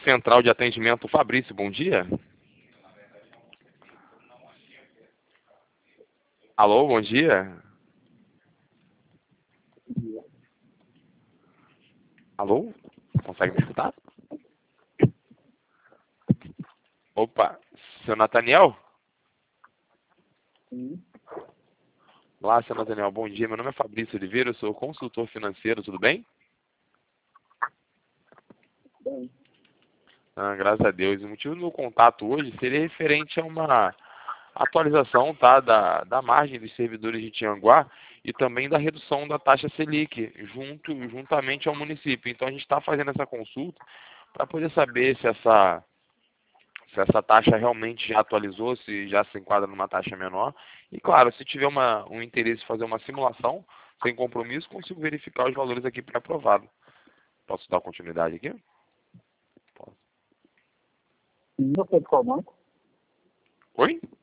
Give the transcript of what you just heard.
Central de Atendimento, Fabrício, bom dia. Alô, bom dia. Alô? Consegue me escutar? Opa, seu Nathaniel? Sim. Olá, seu Nathaniel, bom dia. Meu nome é Fabrício Oliveira, eu sou consultor financeiro, tudo bem? Bem, Graças a Deus. O motivo do meu contato hoje seria referente a uma atualização, tá, da margem dos servidores de Tianguá e também da redução da taxa Selic, juntamente ao município. Então a gente está fazendo essa consulta para poder saber se essa taxa realmente já atualizou, se já se enquadra numa taxa menor. E claro, se tiver um interesse em fazer uma simulação, sem compromisso, consigo verificar os valores aqui pré-aprovado. Posso dar continuidade aqui? Posso. não sei de qual banco. Oi?